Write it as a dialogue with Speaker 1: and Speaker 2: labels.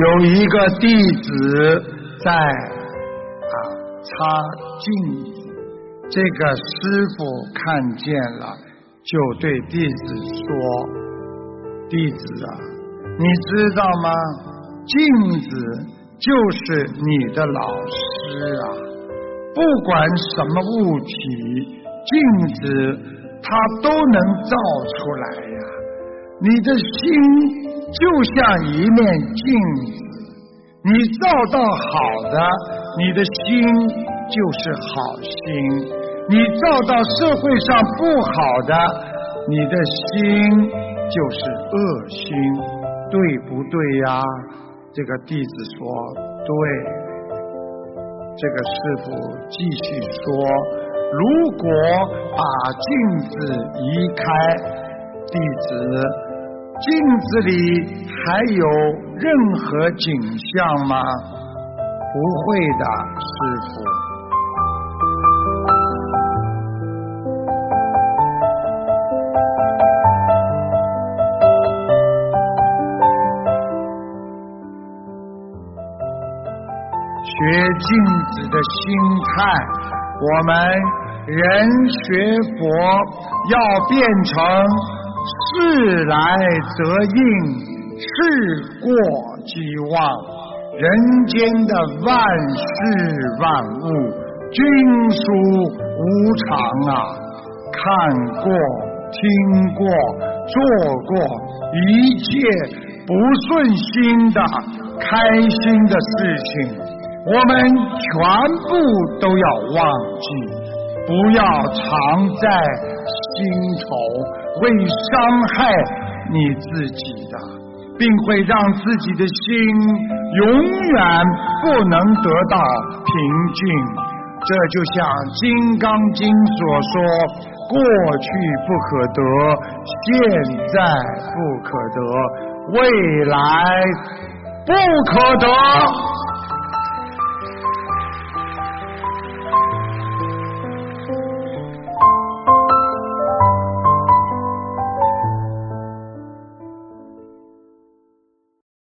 Speaker 1: 有一个弟子在擦镜子，这个师父看见了，就对弟子说：弟子啊，你知道吗？镜子就是你的老师啊，不管什么物体，镜子它都能照出来呀。你的心就像一面镜子，你照到好的，你的心就是好心；你照到社会上不好的，你的心就是恶心，对不对呀？这个弟子说对。这个师父继续说，如果把镜子移开，弟子，镜子里还有任何景象吗？不会的，师父。学镜子的心态，我们人学佛要变成事来则应，事过即忘。人间的万事万物均属无常啊，看过听过做过一切不顺心的开心的事情，我们全部都要忘记，不要藏在心头，会伤害你自己的，并会让自己的心永远不能得到平静。这就像《金刚经》所说，过去不可得，现在不可得，未来不可得。